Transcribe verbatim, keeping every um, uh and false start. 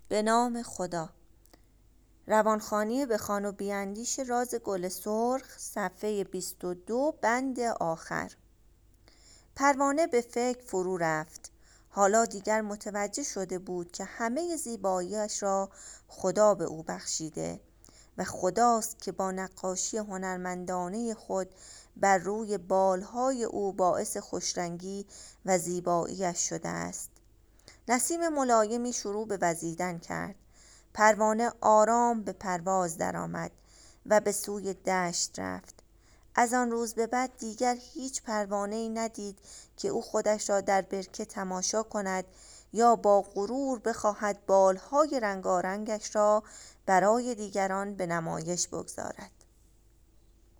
به نام خدا. روانخوانی بخوان و بیاندیش راز گل سرخ، صفحه بیست و دو، بند آخر. پروانه به فکر فرو رفت. حالا دیگر متوجه شده بود که همه زیباییش را خدا به او بخشیده و خداست که با نقاشی هنرمندانه خود بر روی بالهای او باعث خوشرنگی و زیباییش شده است. نسیم ملایمی شروع به وزیدن کرد. پروانه آرام به پرواز درآمد و به سوی دشت رفت. از آن روز به بعد دیگر هیچ پروانه‌ای ندید که او خودش را در برکه تماشا کند یا با غرور بخواهد بالهای رنگارنگش را برای دیگران به نمایش بگذارد.